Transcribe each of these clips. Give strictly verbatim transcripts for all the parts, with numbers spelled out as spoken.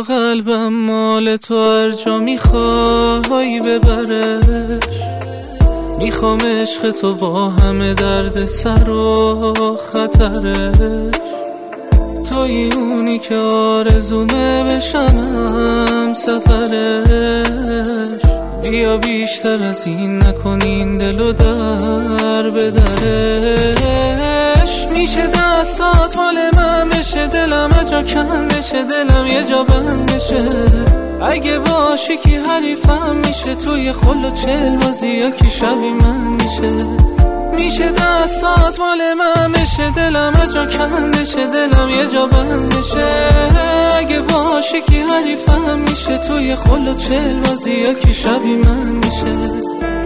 چرا قلبم مال تو هر جا میخوای ببرش. میخوام عشق تو با همه درد سر و خطرش. توی اونی که آرزومه بشم سفرش. بیا بیشتر از این نکنین دلو در به درش. میشه دستات مال من بشه، دلم اجا کن بشه، دلم یه جا بند بشه. اگه باشی کی حریفم میشه، توی خل و چل بازی یا کی شبی من میشه. میشه دستات مال من بشه، دلم اجا کن بشه، دلم یه جا بند بشه. اگه باشی کی حریفم میشه، توی خل و چل بازی یا کی شبی من میشه.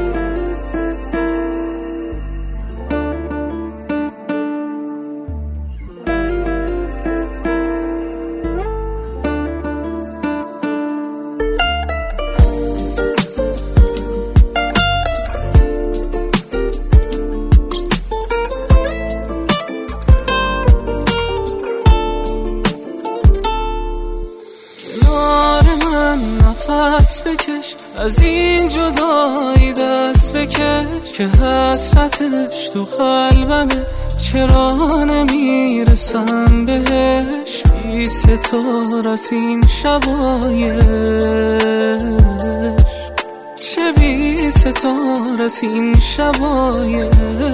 نفس بکش، از این جدایی دست بکش، که حسرتش تو قلبمه، چرا نمیرسم بهش. بی ستار از این شبایش، چه بی ستار از این شبایش.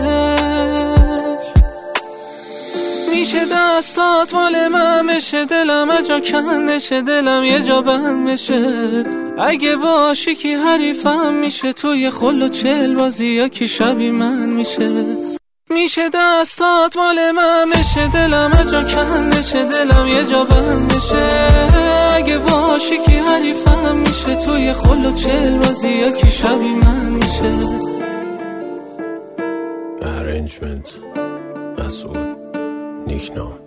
میشه دستات مال من بشه، دلم اجا کن بشه، دلم یه جا بند بشه. اگه باشی کی حریفم میشه، توی خل و چل بازی یا کی شبی من میشه. میشه دستات مال من بشه، دلم اجا کن بشه، دلم یه جا بند بشه. اگه باشی کی حریفم میشه، توی خل و چل بازی یا کی شبی من میشه. Arrangement مسعود نیکنام.